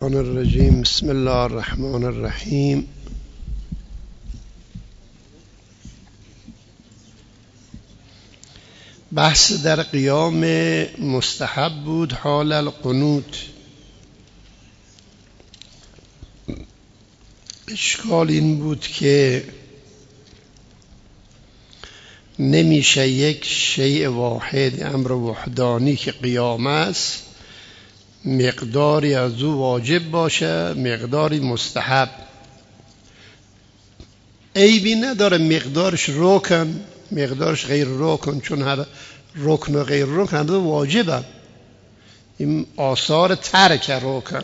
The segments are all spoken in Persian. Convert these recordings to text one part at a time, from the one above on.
الشیطان الرجیم. بسم الله الرحمن الرحیم. بحث در قیام مستحب بود حال القنوت. اشکال این بود که نمیشه یک شیء واحد، امر وحدانی که قیام است، مقداری از او واجب باشه مقداری مستحب. عیبی نداره مقدارش رکن مقدارش غیر رکن، چون هر رکن و غیر رکن هر واجبه. این آثار ترک رکن.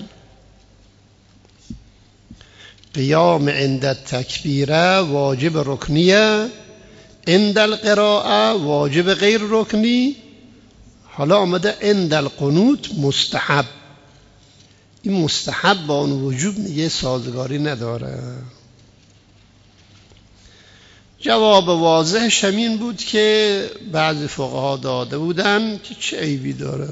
قیام عند التکبیره واجب رکنیه، عند القراءه واجب غیر رکنی. حالا آمده عند القنوت مستحب. این مستحب با اون وجوب یه سازگاری نداره. جواب واضحش همین بود که بعضی فقها داده بودن که چه عیبی داره.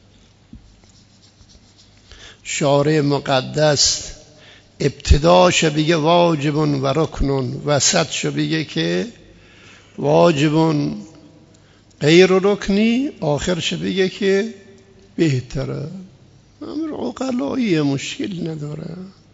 شارع مقدس ابتداش بگه واجب و رکن، وسطش بگه که واجب غیر رکنی، آخرش بگه که بهتره. امر عقلایی، مشکل نداره.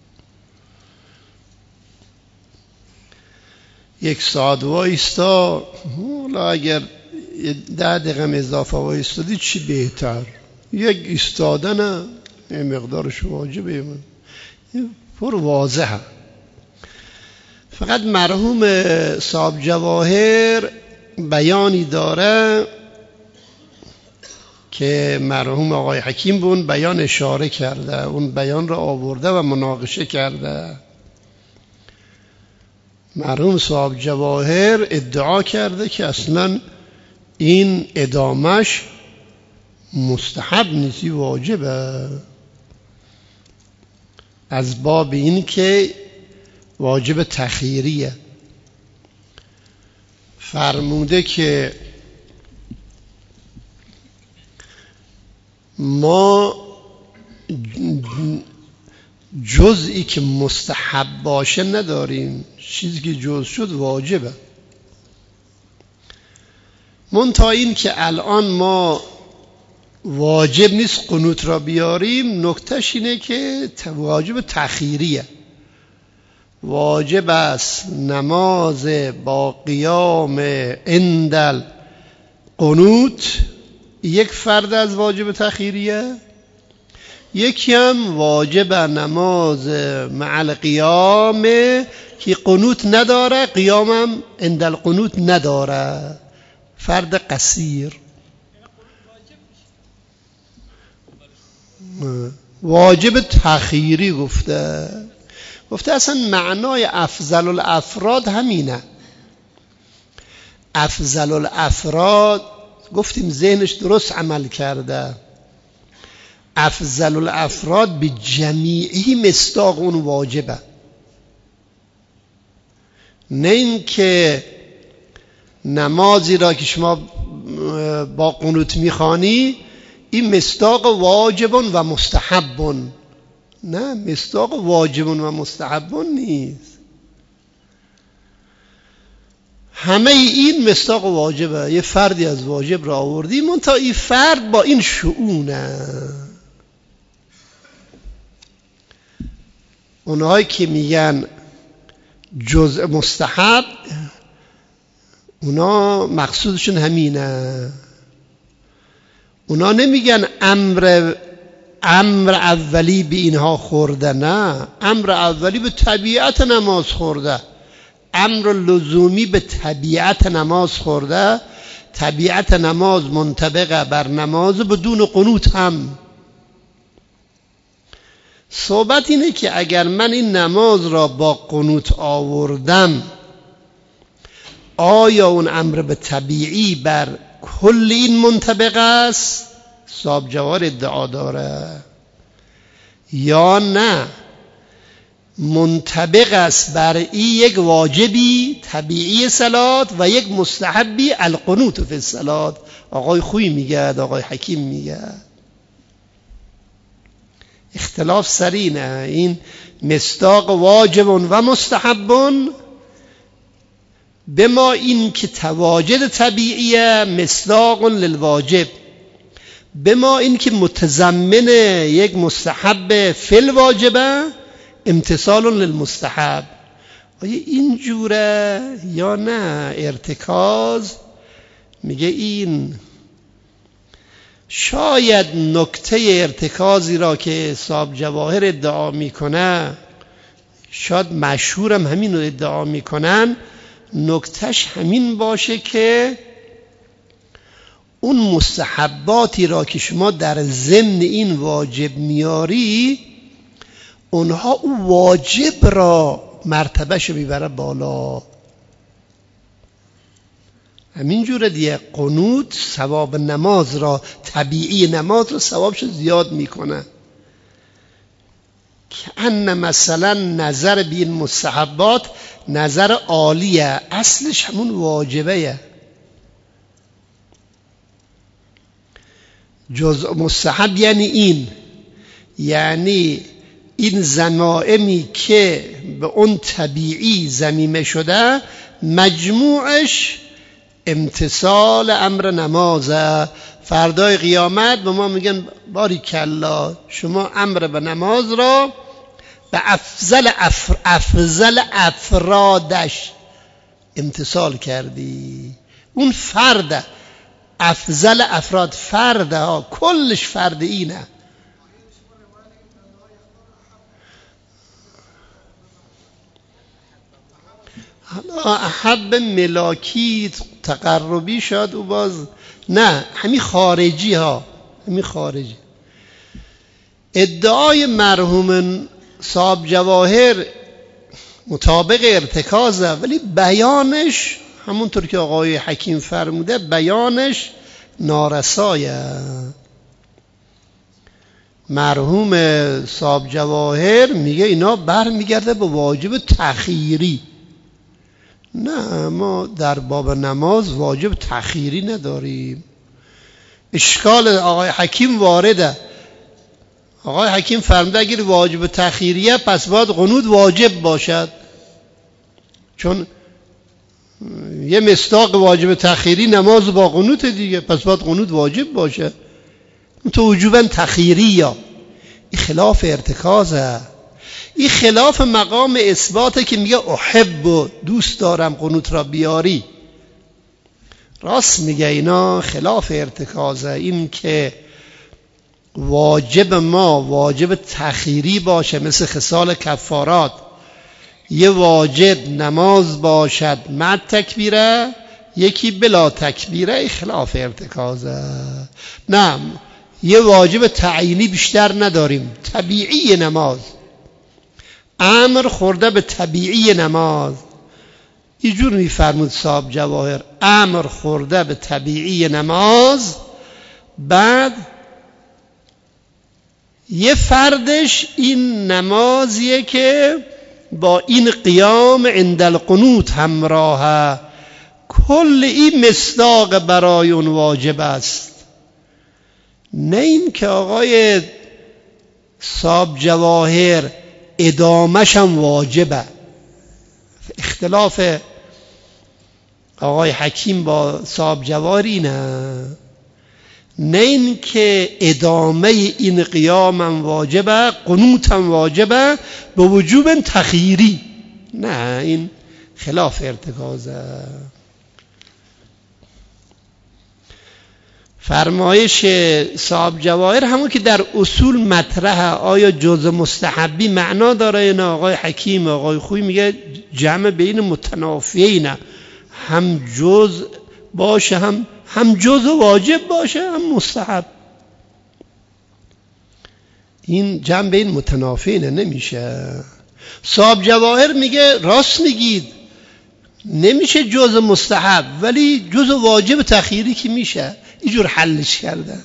یک ساعت وایستا، حالا اگر 10 دقیقه اضافه وایستادی چی بهتر؟ یک ایستادن این مقدارش واجبه. پر واضحه. فقط مرحوم صاحب جواهر بیانی داره که مرحوم آقای حکیم به اون بیان اشاره کرده، اون بیان را آورده و مناقشه کرده. مرحوم صاحب جواهر ادعا کرده که اصلا این ادامش مستحب نیستی، واجبه، از باب این که واجب تخییریه. فرموده که ما جزئی که مستحب باشه نداریم، چیزی که جز شد واجبه. منتها این که الان ما واجب نیست قنوت را بیاریم، نکتهش اینه که واجب تخییریه. واجب است نماز با قیام عند القنوت، یک فرد از واجب تخییریه. یکی هم واجب نماز مع القیام که قنوت نداره، قیامم عند القنوت نداره، فرد قصیر. واجب تخییری گفته اصلا معنای افضل الافراد همینه. افضل الافراد گفتیم ذهنش درست عمل کرده. افضل الافراد به جمیعی مصداق اون واجبه، نه این که نمازی را که شما با قنوت میخوانی این مصداق واجب و مستحب. نه، مصداق واجب و مستحب نیست. همه این مصداق واجبه. یه فردی از واجب را آوردی، منتها این فرد با این شؤونه. اونهایی که میگن جزء مستحب، اونا مقصودشون همینه. اونا نمیگن امر اولی به اینها خورده، نه، امر اولی به طبیعت نماز خورده، امر لزومی به طبیعت نماز خورده. طبیعت نماز منطبقه بر نماز بدون قنوت هم. صحبت اینه که اگر من این نماز را با قنوت آوردم، آیا اون امر به طبیعی بر کل این منطبق است؟ صاحب جواهر ادعا داره یا نه، منطبق است بر این یک واجبی طبیعی صلات و یک مستحبی القنوت فی الصلات. آقای خوی میگه، آقای حکیم میگه. اختلاف سرینه. این مصداق واجب و مستحب به ما این که تواجد طبیعیه مصداق للواجب، به ما این که متضمن یک مستحب فی الواجبه امتثال للمستحب. آیا این جوره یا نه؟ ارتکاز میگه این شاید نکته ارتکازی را که صاحب جواهر ادعا میکنه، شاید مشهورم همین رو ادعا میکنن، نکتهش همین باشه که اون مستحباتی را که شما در ضمن این واجب میاری، اونها اون واجب را مرتبهشو میبره بالا. همین جوره دیگه قنوت ثواب نماز را، طبیعی نماز را ثوابش زیاد میکنه. که ان مثلا نظر به این مستحبات نظر عالیه، اصلش همون واجبه. جزء مستحب یعنی این ضمائمی که به اون طبیعی ضمیمه شده مجموعش امتثال امر نمازه. فردای قیامت به ما میگن باریکلا شما امر به نماز را به افضل افرادش امتثال کردی. اون فرد افضل افراد فرده ها، کلش فرد اینه. حالا احب ملاکی تقربی شد او باز نه، همین خارجی ها، همین خارجی. ادعای مرحوم صاحب جواهر مطابق ارتکازه، ولی بیانش همونطور که آقای حکیم فرموده بیانش نارسایه. مرحوم صاحب جواهر میگه اینا برمیگرده به واجب تخییری. نه، ما در باب نماز واجب تخییری نداریم. اشکال آقای حکیم وارده. آقای حکیم فرموده اگر واجب تخییریه پس باید قنوت واجب باشد، چون یه مصداق واجب تخییری نماز با قنوت دیگه، پس باید قنوت واجب باشه. تو وجوبا تخییری یا این خلاف ارتکازه، این خلاف مقام اثباته که میگه احب و دوست دارم قنوت را بیاری. راست میگه اینا خلاف ارتکازه. این که واجب ما واجب تخییری باشه مثل خصال کفارات، یه واجب نماز باشد مع تکبیره یکی بلا تکبیره، خلاف ارتکازه. نه، یه واجب تعیینی بیشتر نداریم، طبیعی نماز، امر خورده به طبیعی نماز. اینجور میفرمود صاحب جواهر، امر خورده به طبیعی نماز، بعد یه فردش این نمازیه که با این قیام عند القنوت همراهه. کل این مصداق برای اون واجب است. نه این که آقای صاحب جواهر ادامش هم واجبه. اختلاف آقای حکیم با صاحب جواهر اینه، نه این که ادامه این قیام هم واجبه، قنوت هم واجبه به وجوب تخییری. نه، این خلاف ارتکازه. فرمایش صاحب جواهر همون که در اصول مطرحه، آیا جزء مستحبی معنا داره؟ نه، آقای حکیم آقای خوی میگه جمع بین متنافیینه، هم جزء باشه هم جزء واجب باشه هم مستحب. این جمع بین متنافیینه، نمیشه. صاحب جواهر میگه راست میگید، نمیشه جزء مستحب ولی جزء واجب تخییری که میشه. اینجور حلش کرده.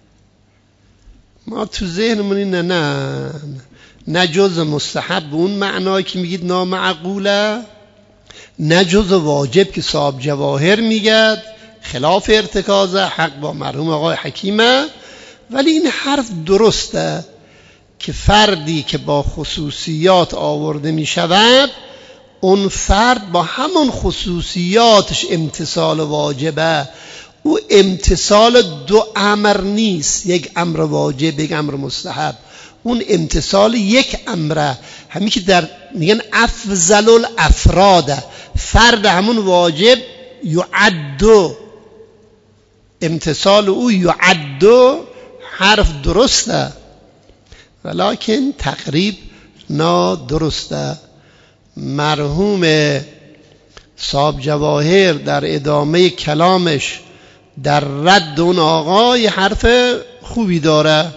ما تو ذهنمون اینه نه جزء مستحب به اون معنایی که میگید نامعقوله، نه جزء واجب که صاحب جواهر میگه. خلاف ارتکازه، حق با مرحوم آقای حکیمه. ولی این حرف درسته، که فردی که با خصوصیات آورده می شود، اون فرد با همون خصوصیاتش امتثال واجبه. او امتثال دو امر نیست، یک امر واجب یک امر مستحب، اون امتثال یک امره. همین که در میگن افضل الافراد، فرد همون واجب یعد، امتثال او یعد، حرف درسته ولیکن تقریب نادرسته. مرحوم صاحب جواهر در ادامه کلامش در رد اون آقا یه حرف خوبی داره،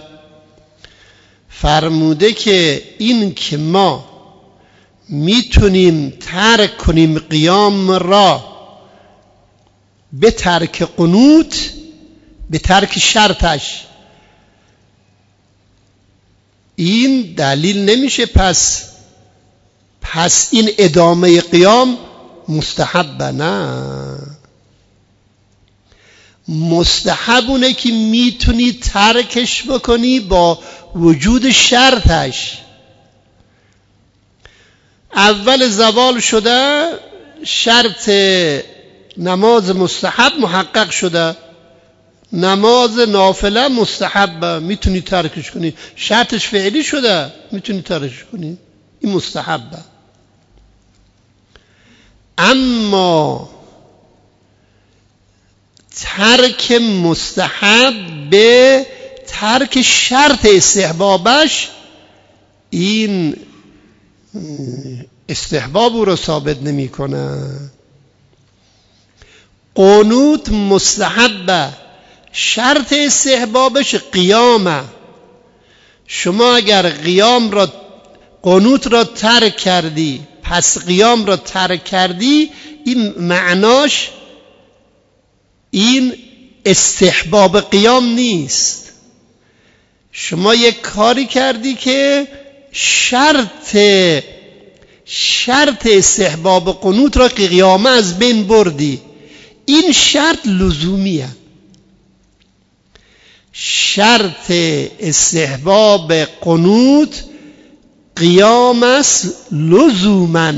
فرموده که این که ما میتونیم ترک کنیم قیام را به ترک قنوت، به ترک شرطش، این دلیل نمیشه پس این ادامه قیام مستحبه. نه، مستحبونه که میتونی ترکش بکنی با وجود شرطش. اول زوال شده، شرط نماز مستحب محقق شده، نماز نافله مستحبه میتونی ترکش کنی، شرطش فعلی شده میتونی ترکش کنی، این مستحبه. اما ترک مستحب به ترک شرط استحبابش، این استحباب رو ثابت نمی کنه. قنوت مستحبه، شرط استحبابش قیامه. شما اگر قنوت را ترک کردی، پس قیام را ترک کردی، این معناش این استحباب قیام نیست. شما یک کاری کردی که شرط استحباب قنوت را که قیامه از بین بردی، این شرط لزومیه. شرط استحباب قنوت قیام است لزوماً.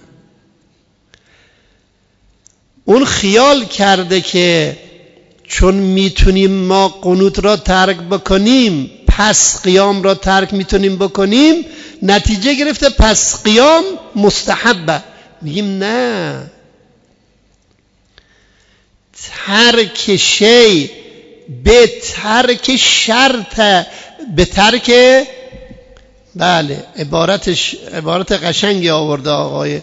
اون خیال کرده که چون میتونیم ما قنوت را ترک بکنیم پس قیام را ترک میتونیم بکنیم، نتیجه گرفته پس قیام مستحبه. میگیم نه، ترک شی به ترک شرط، به ترک، بله عبارت قشنگی آورده آقای،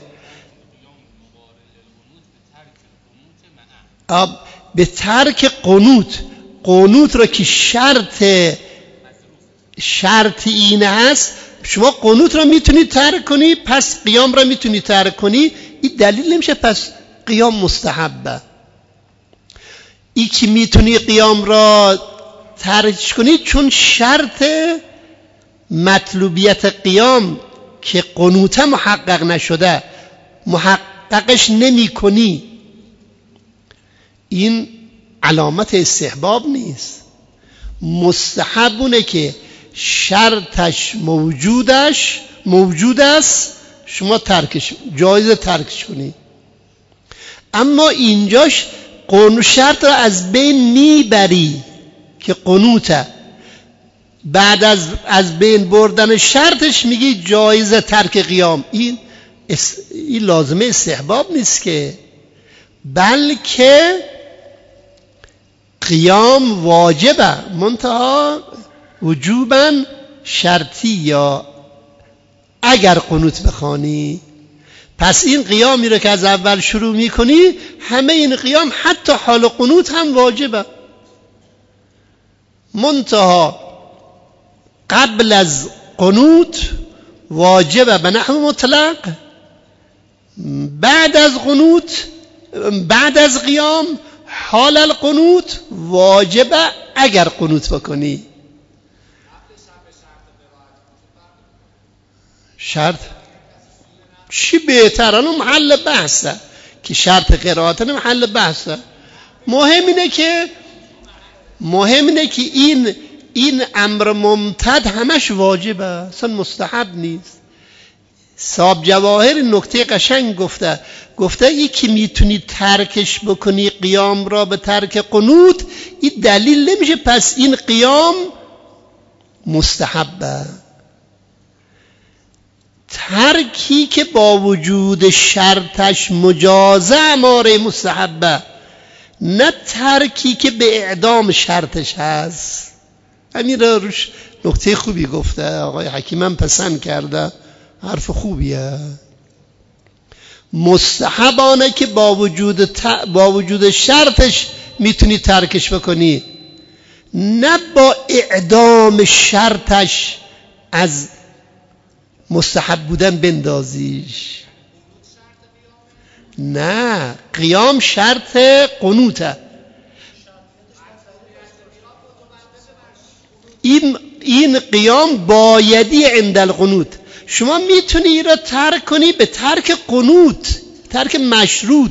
به ترک قنوت را که شرط این هست، شما قنوت را میتونی ترک کنی پس قیام را میتونی ترک کنی، این دلیل نمیشه پس قیام مستحبه. این که میتونی قیام را ترک کنی چون شرط مطلوبیت قیام که قنوت محقق نشده محققش نمی کنی، این علامت استحباب نیست. مستحبونه که شرطش موجود است، شما جایز ترکش کنی. اما اینجاش شرط را از بین میبری که قنوته، بعد از بین بردن شرطش میگی جایز ترک قیام. این لازمه استحباب نیست که، بلکه قیام واجبه، منتها وجوباً شرطی، یا اگر قنوت بخوانی. پس این قیامی رو که از اول شروع میکنی، همه این قیام حتی حال قنوت هم واجبه، منتها قبل از قنوت واجبه به نحو مطلق، بعد از قیام حال القنوت واجبه اگر قنوت بکنی. شرط چی بهتر؟ الان محل بحثه که شرط قرائت محل بحثه. مهم اینه که این این امر ممتد همش واجبه، اصلا مستحب نیست. صاحب جواهر نکته قشنگ گفته یکی میتونی ترکش بکنی قیام را به ترک قنوت، این دلیل نمیشه پس این قیام مستحبه. ترکی که با وجود شرطش مجازه اماره مستحبه، نه ترکی که به اعدام شرطش هست. همین را روش نکته خوبی گفته آقای حکیمم پسند کرده، حرف خوبیه. مستحبانه که با وجود شرطش میتونی ترکش بکنی، نه با اعدام شرطش از مستحب بودن بندازیش. نه، قیام شرط قنوته. این قیام بایدی عند القنوت. شما میتونی را ترک کنی به ترک قنوت، ترک مشروط.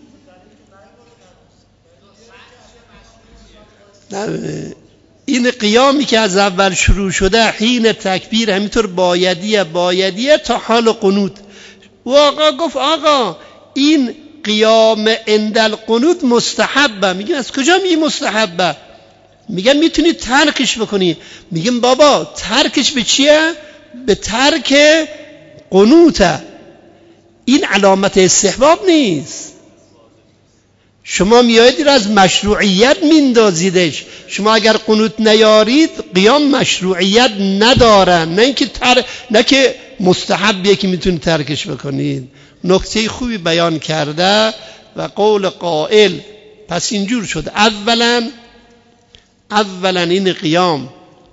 این قیامی که از اول شروع شده حین تکبیر همینطور بایدیه تا حال قنوت. و آقا گفت آقا این قیام عند القنوت مستحبه. میگن از کجا میگی مستحبه؟ میگن میتونی ترکش بکنی. میگن بابا ترکش به چیه؟ به ترک قنوته. این علامت استحباب نیست. شما میایید را از مشروعیت میندازیدش. شما اگر قنوت نیارید قیام مشروعیت نداره، نه که مستحبیه که میتونید ترکش بکنید. نکته خوبی بیان کرده و قول قائل پس اینجور شد. اولا این قیام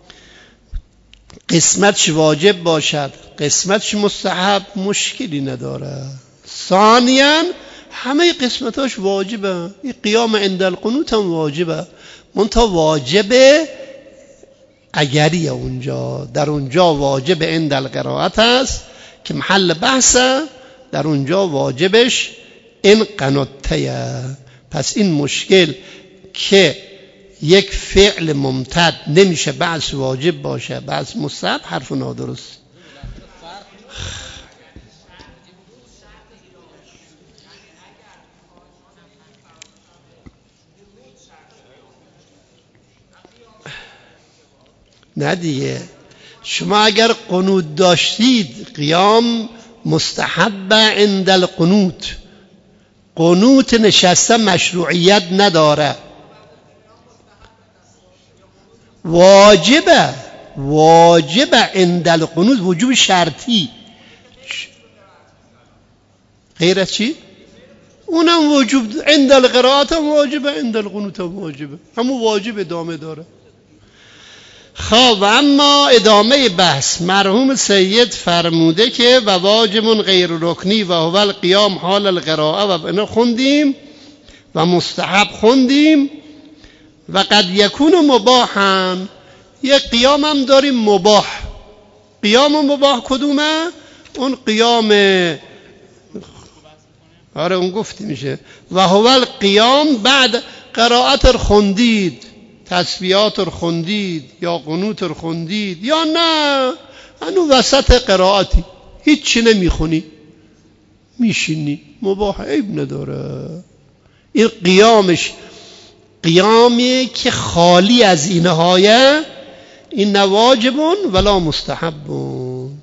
قسمتش واجب باشد، قسمتش مستحب، مشکلی نداره. ثانیاً همه قسمتاش واجبه. این قیام عند القنوت هم واجبه، منتها واجبه اگریه. در اونجا واجب عند القرائت است که محل بحثه، در اونجا واجبش این قنوتیه. پس این مشکل که یک فعل ممتد نمیشه بعض واجب باشه بعض مستحب، حرف نادرست. نه دیگه، شما اگر قنوت داشتید قیام مستحب عند القنوت. قنوت نشسته مشروعیت نداره، واجبه عند القنوت، وجوب شرطی. غیر از چی؟ اونم وجوب عند القرائت هم واجبه، عند القنوت هم واجبه، همون واجب ادامه داره. خب اما ادامه بحث، مرحوم سید فرموده که و واجب غیر رکنی و هو القیام حال القراءه و اینا خوندیم و مستحب خوندیم و قد یکون مباحا. یه قیام هم داریم مباح. قیام مباح کدومه؟ اون قیام اون گفتی میشه و هو القیام بعد قرائت رو خوندید، تسبیحات رو خوندید یا قنوت رو خوندید، یا نه هنو وسط قرائتی هیچی نمیخونی میشینی، مباح، عیب نداره. این قیامش قیامی که خالی از اینهایه، این نواجبون ولا مستحبون.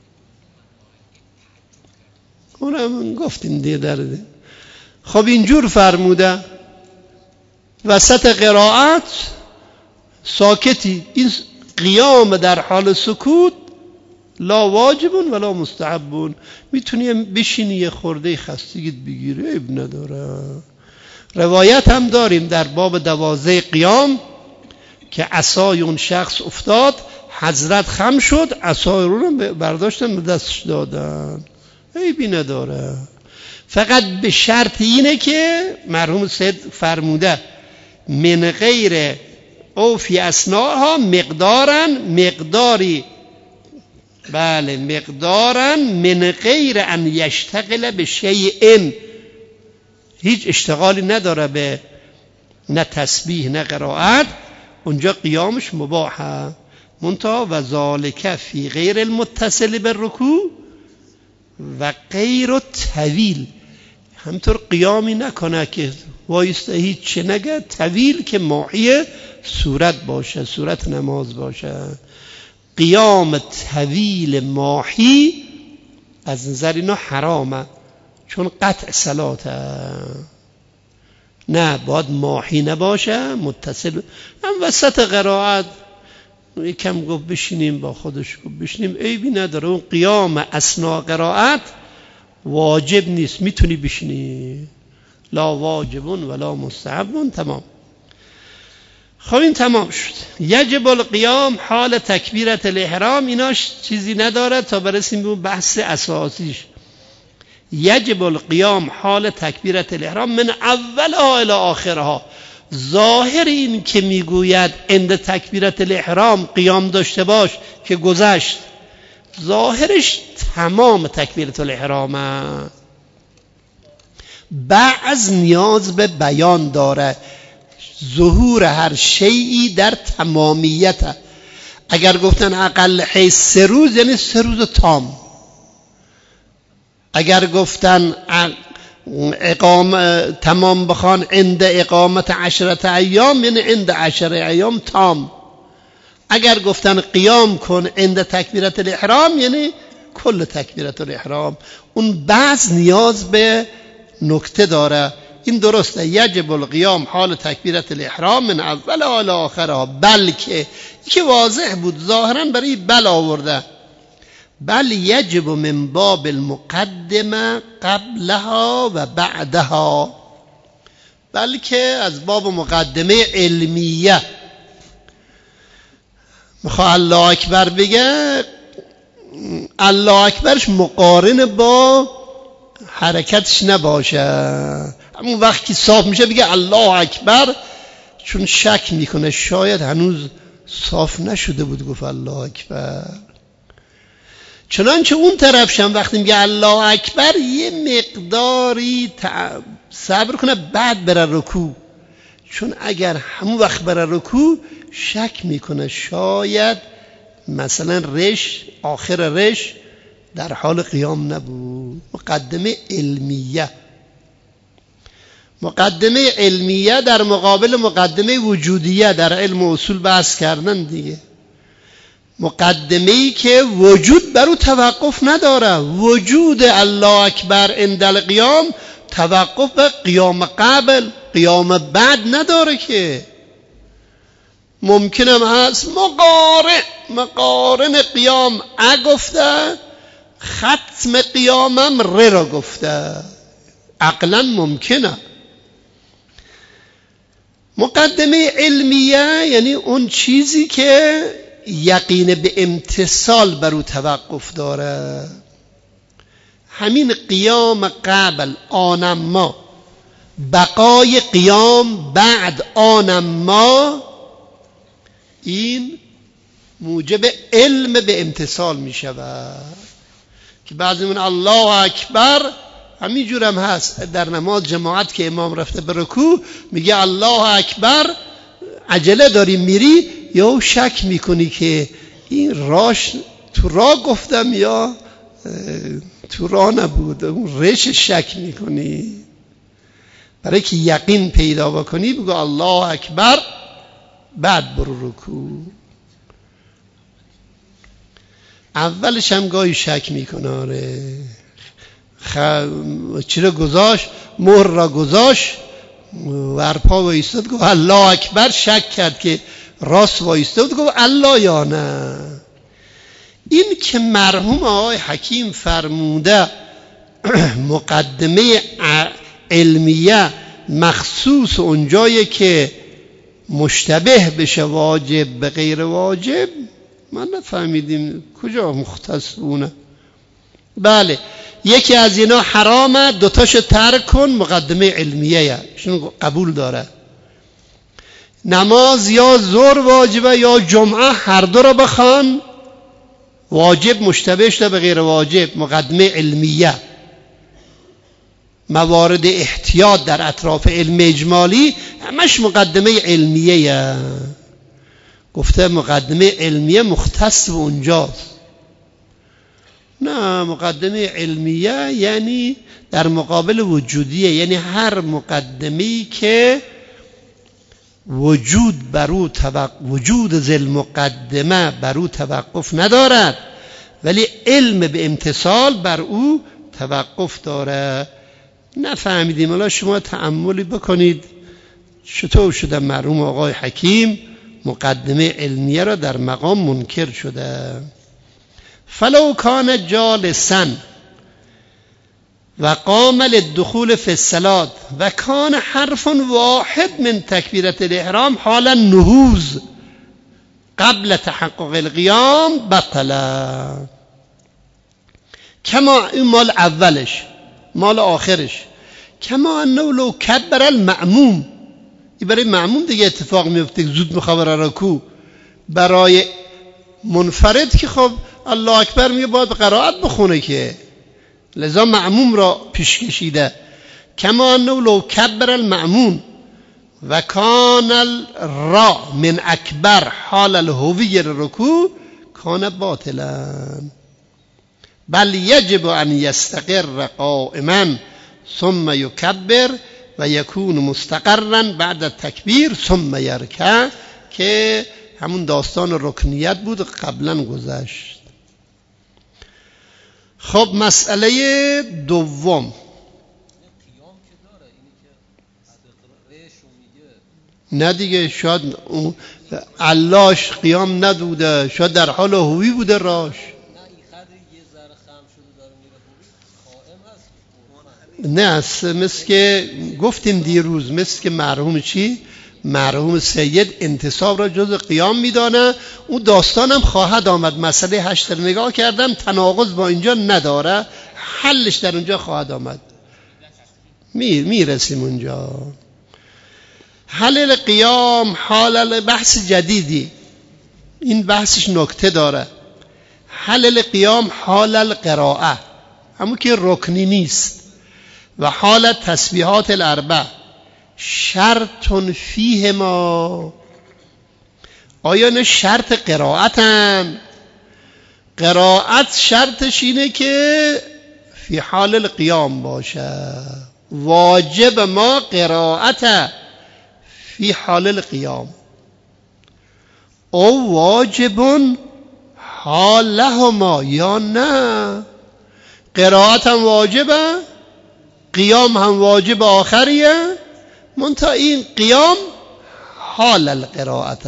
اونم گفتیم دیگه درده. خب اینجور فرموده وسط قرائت ساکتی، این قیام در حال سکوت لا واجبون ولا مستحبون. میتونی بشینی یه خورده خستگیت بگیره، عیب نداره. روایت هم داریم در باب 12 قیام که عصای اون شخص افتاد، حضرت خم شد، عصای رو برداشتن به دستش دادن، عیبی نداره. فقط به شرط اینه که مرحوم سید فرموده من غیر او فی اسناها مقداری بله مقدارا من غیر ان یشتغل به شیء، هیچ اشتغالی نداره به نه تسبیح نه قرائت، اونجا قیامش مباحه، منتها و ذالک فی غیر المتصل بالرکوع و غیر طویل. همطور قیامی نکنه که وایسته هیچ چه نگه، طویل که ماهی صورت باشه، صورت نماز باشه. قیام طویل ماهی از نظر اینا حرامه، چون قطع صلاته. نه، باید ماهی نباشه، متصل. هم وسط قرائت یکم گفت بشینیم، با خودش گفت بشینیم، عیبی نداره. اون قیام اثناء قرائت واجب نیست، میتونی بشینی، لا واجبون ولا مستحبون. تمام. خب این تمام شد. یجب القیام حال تکبیرت الاحرام. ایناش چیزی نداره تا برسیم به بحث اساسیش. یجب القیام حال تکبیرت الاحرام من اولها الی آخرها. ظاهر این که میگوید عند تکبیرت الاحرام قیام داشته باش که گذشت، ظاهرش تمام تکبیرت الاحرامه. بعض نیاز به بیان داره، ظهور هر شیئی در تمامیت. اگر گفتن اقل حیث 3 روز یعنی 3 روز تام. اگر گفتن تمام بخوان عند اقامت 10 ایام یعنی عند 10 ایام تام. اگر گفتن قیام کن عند تکبیرت الاحرام یعنی کل تکبیرت الاحرام. اون بعض نیاز به نکته داره. این درسته، یجب القیام حال تکبیرت الاحرام من اول الی آخرها. بلکه که واضح بود ظاهرا برای بل آورده، بل یجب من باب المقدمه قبلها و بعدها، بلکه از باب مقدمه علمیه. میخواه الله اکبر بگه، الله اکبرش مقارن با حرکتش نباشه. همون وقت که صاف میشه بگه الله اکبر، چون شک میکنه شاید هنوز صاف نشده بود گفت الله اکبر. چنانچه اون طرفشم وقتی میگه الله اکبر یه مقداری صبر کنه بعد بره رکوع، چون اگر همون وقت بره رکوع شک میکنه شاید مثلا آخر رش در حال قیام نبود. مقدمه علمیه. مقدمه علمیه در مقابل مقدمه وجودیه در علم اصول بحث کردن دیگه. مقدمه‌ای که وجود بر او توقف نداره، وجود الله اکبر عند القیام توقف به قیام قبل قیام بعد نداره که. ممکنم هست مقارن قیام گفته، ختم قیامم را گفته، عقلا ممکنه. مقدمه علمیه یعنی اون چیزی که یقین به امتثال بر او توقف داره. همین قیام قبل آنم ما، بقای قیام بعد آنم ما، این موجب علم به امتثال می شود. که بعضی من الله اکبر همین جورم هست در نماز جماعت که امام رفته به رکوع میگه الله اکبر، عجله داری میری یا شک میکنی که این راش تو راه گفتم یا تو راه نبود، اون رش شک میکنی. برای که یقین پیدا بکنی بگو الله اکبر بعد برو رکوع. اولش هم گاهی شک میکنه، آره چرا گذاشت، مهر را گذاشت ورپا وایستاد گفت الله اکبر، شک کرد که راست وایستاد گفت الله یا نه. این که مرحوم آقای حکیم فرموده مقدمه علمیه مخصوص اونجایی که مشتبه بشه واجب به غیر واجب، من نفهمیدیم کجا مختص بونه. بله یکی از اینا حرامه، دوتاشو ترک کن، مقدمه علمیه شنو قبول داره. نماز یا ظهر واجبه یا جمعه، هر دو رو بخوان واجب مشتبه شده به غیر واجب، مقدمه علمیه. موارد احتیاط در اطراف علم اجمالی همش مقدمه علمیه. گفته مقدمه علمیه مختص به اونجاست. نه، مقدمه علمیه یعنی در مقابل وجودیه، یعنی هر مقدمه‌ای که وجود ذل مقدمه بر او توقف ندارد ولی علم به امتثال بر او توقف داره. نفهمیدیم، حالا شما تأملی بکنید چطور شده مرحوم آقای حکیم مقدمه علمیه را در مقام منکر شده. فلو کان جالسا و قام للدخول فی الصلاة و کان حرف واحد من تکبیرة الاحرام حال النهوض قبل تحقق القیام بطل. کما این مال اولش، مال آخرش، کما انه لو کبر المأموم، این برای مأموم دیگه اتفاق میفته زود میخواد رکوع. برای منفرد که خب الله اکبر میگه باید قرائت بخونه که، لذا مأموم را پیش کشیده. کما انه لو کبر المأموم و کان الرا من اکبر حال الهوی الرکوع کان باطلا بل یجب ان یستقر قائما ثم یکبر و یکون مستقرا بعد التکبیر ثم یرکع، که همون داستان رکنیت بود قبلا گذشت. خب مسئله دوم، نه دیگه شاید علاش قیام ندوده، شاید در حال هوی بوده راش. نه مثل که گفتیم دیروز، مثل که مرحوم مرحوم سید انتصاب را جز قیام میدانه. اون داستانم خواهد آمد، مسئله 8 نگاه کردم تناقض با اینجا نداره، حلش در اونجا خواهد آمد، میرسیم اونجا. حل قیام حال بحث جدیدی، این بحثش نکته داره. حل قیام حال القراءه، همون که رکنی نیست، و حال تسبیحات الاربع شرط فیه ما، آیا نه شرط قرائتن؟ قرائت شرطش اینه که فی حال القیام باشه. واجب ما قرائت فی حال القیام او واجب حالهما، یا نه قرائت هم واجبه قیام هم واجب آخریه، منتها این قیام حال القرائت،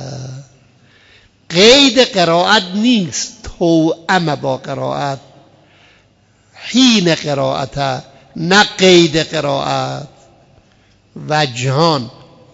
قید قرائت نیست، توأم با قرائت، حین قرائت نه قید قرائت. وجهان،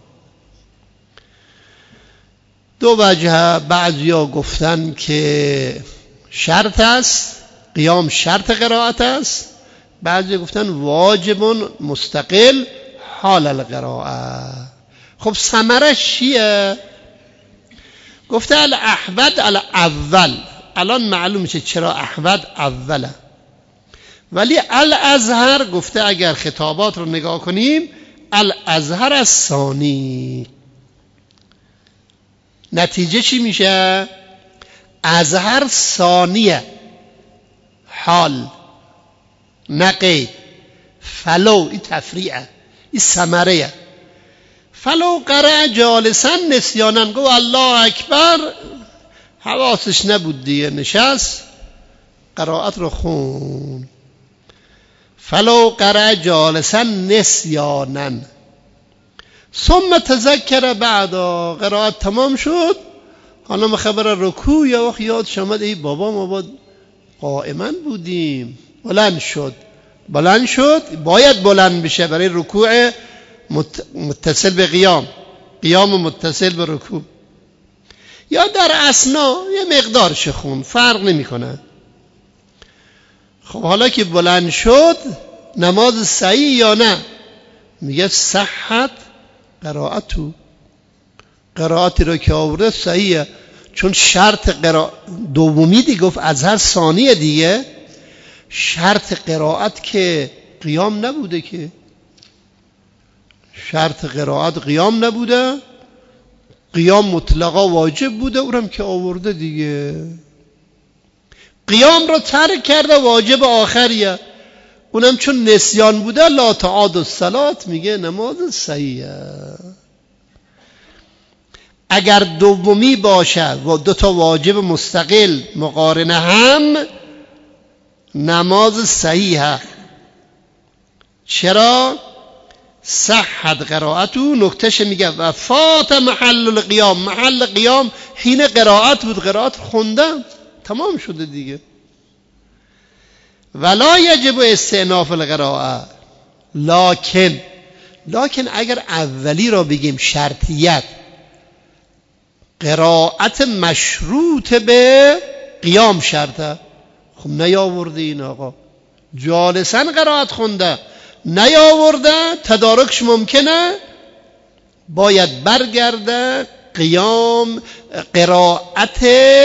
دو وجه. بعضیا گفتن که شرط است، قیام شرط قرائت است، بعضی گفتن واجب مستقل حال القراءه. خب ثمرش چیه؟ گفته الاحوط الاول. الان معلوم میشه چرا احوط اوله، ولی الازهر گفته اگر خطابات رو نگاه کنیم الازهر الثانی. نتیجه چی میشه؟ ازهر ثانیه، حال نه قید. فلو این تفریعه، این ثمره. فلو قرأ جالسا نسیانا، گو الله اکبر حواسش نبود دیگه، نشست قرائت رو خون. فلو قرأ جالسا نسیانا ثم تذکر بعدا، قرائت تمام شد، حالا ما خبر رکوع یا وقت یاد شمد ای بابا ما با قائما بودیم، بلند شد، باید بلند بشه برای رکوع متصل به قیام متصل به رکوع، یا در اثنا یه مقدار خون، فرق نمیکنه. خب حالا که بلند شد نماز صحیح یا نه؟ میگه صحت قرائتی رو که آورده صحیحه، چون شرط دومی دیگه گفت ازهر ثانیه دیگه، شرط قرائت که قیام نبوده، که شرط قرائت قیام نبوده، قیام مطلقا واجب بوده، اونم که آورده دیگه. قیام رو ترک کرده، واجب آخریه، اونم چون نسیان بوده، لا تعاد الصلات، میگه نماز صحیحه. اگر دومی باشه و دو تا واجب مستقل مقارنه هم، نماز صحیحه. چرا؟ صحت قرائتو، نکتهش میگه و فات محل القیام، محل قیام حین قرائت بود، قرائت خوندم تمام شده دیگه. ولا یجب استئناف القراءه، لکن اگر اولی را بگیم شرطیت، قرائت مشروط به قیام شرطه، خب نیاورده این آقا، جالسا قرائت خونده نیاورده، تدارکش ممکنه، باید برگرده قیام قرائت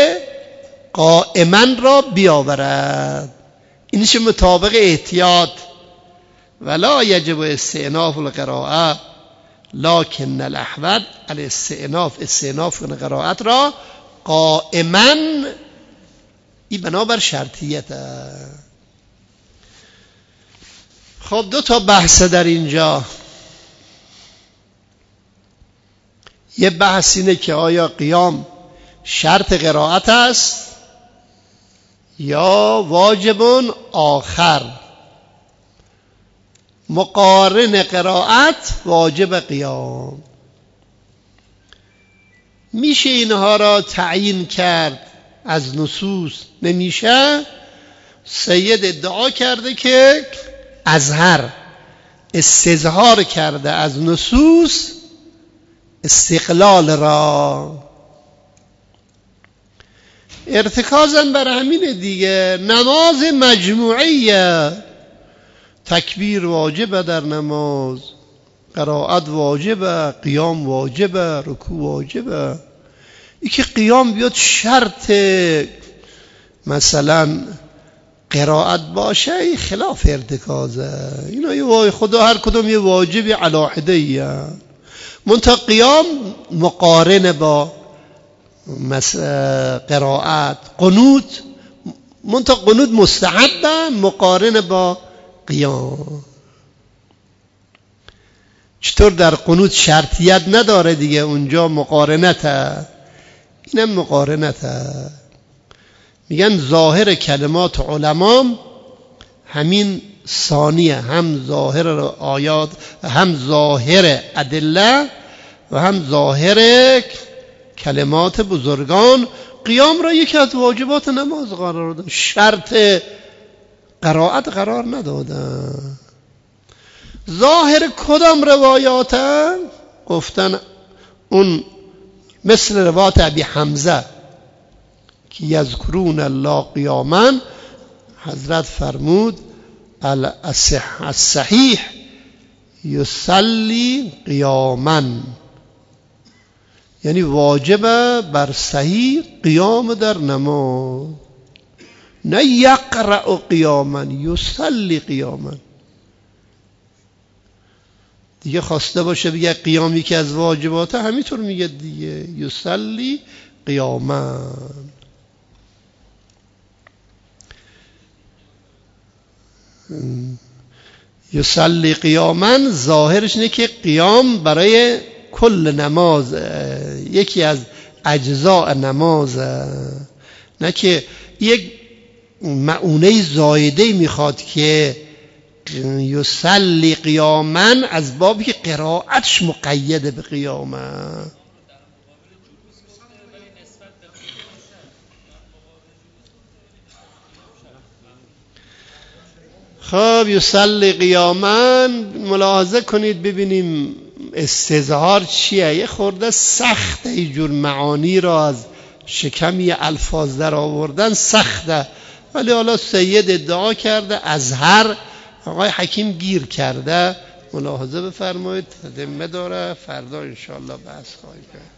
قائما را بیاورد. اینش مطابق احتیاط. ولا یجب استئناف القراءه لکن الاحوط استئناف قرائت را قائما، این بنابر شرطیت. خب دو تا بحث در اینجا. یه بحث اینه که آیا قیام شرط قرائت است یا واجب آخر، مقارن قرائت واجب قیام. میشه اینها را تعیین کرد از نصوص؟ نمیشه. سید ادعا کرده که ازهر استظهار کرده از نصوص استقلال را، ارتکازم بر همین دیگه. نماز مجموعیه، تکبیر واجبه در نماز، قرائت واجبه، قیام واجبه، رکوع واجبه. ای که قیام بیاد شرط مثلا قرائت باشه، ای خلاف ارتکازه. اینا خدا هر کدوم یه واجبی علی حده. منتها قیام مقارن با قرائت، قنوت منتها قنوت مستحبه مقارن با قیام. چطور در قنوت شرطیت نداره دیگه، اونجا مقارنته، اینم مقارنته. میگن ظاهر کلمات علما همین ثانیه، هم ظاهر آیات، هم ظاهر ادله و هم ظاهر کلمات بزرگان. قیام را یکی از واجبات نماز قرار دادن، شرط قرائت قرار ندادن. ظاهر کدام روایات گفتن؟ اون مثل روایت ابی حمزه که یذکرون الله قیاما، حضرت فرمود الصحیح یصلی قیاما، یعنی واجبه بر صحیح قیام در نماز، نه یقرأ قیاما، یصلی قیاما. دیگه خواسته باشه بگه قیامی که از واجباته، همینطور میگه دیگه، یصلی قیاما. یصلی قیاما ظاهرش اینه که قیام برای کل نماز، یکی از اجزاء نماز، نه که یک معونه زایده میخواد که یصلی قیاما از بابی که قرائتش مقیده به قیامه. خب یصلی قیاما ملاحظه کنید ببینیم استظهار چیه. یه خورده سخته اینجور معانی را از شکمی الفاظ در آوردن، سخته، ولی حالا سید ادعا کرده، ازهر آقای حکیم گیر کرده. ملاحظه بفرمایید، تتمه داره، فردا انشاءالله بحث خواهیم کرد.